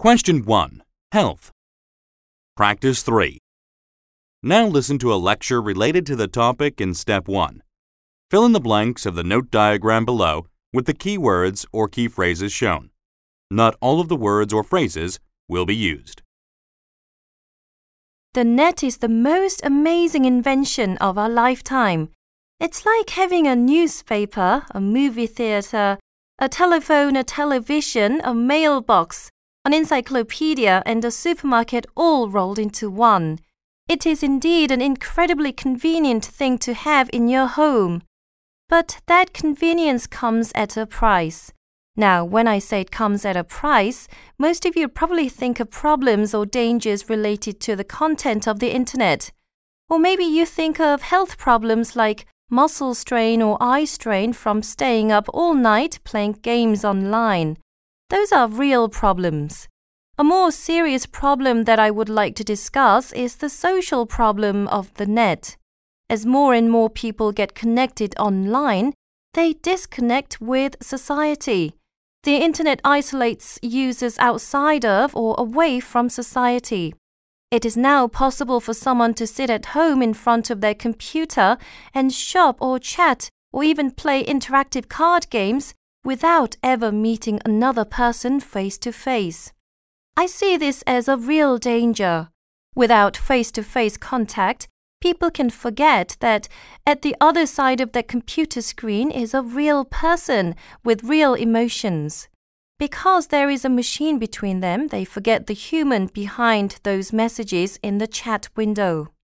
Question 1. Health. Practice 3. Now listen to a lecture related to the topic in Step 1. Fill in the blanks of the note diagram below with the key words or key phrases shown. Not all of the words or phrases will be used. The net is the most amazing invention of our lifetime. It's like having a newspaper, a movie theater, a telephone, a television, a mailbox, an encyclopedia, and a supermarket all rolled into one. It is indeed an incredibly convenient thing to have in your home. But that convenience comes at a price. Now, when I say it comes at a price, most of you probably think of problems or dangers related to the content of the internet. Or maybe you think of health problems like muscle strain or eye strain from staying up all night playing games online. Those are real problems. A more serious problem that I would like to discuss is the social problem of the net. As more and more people get connected online, they disconnect with society. The internet isolates users outside of or away from society. It is now possible for someone to sit at home in front of their computer and shop or chat or even play interactive card games without ever meeting another person face to face. I see this as a real danger. Without face-to-face contact, people can forget that at the other side of their computer screen is a real person with real emotions. Because there is a machine between them, they forget the human behind those messages in the chat window.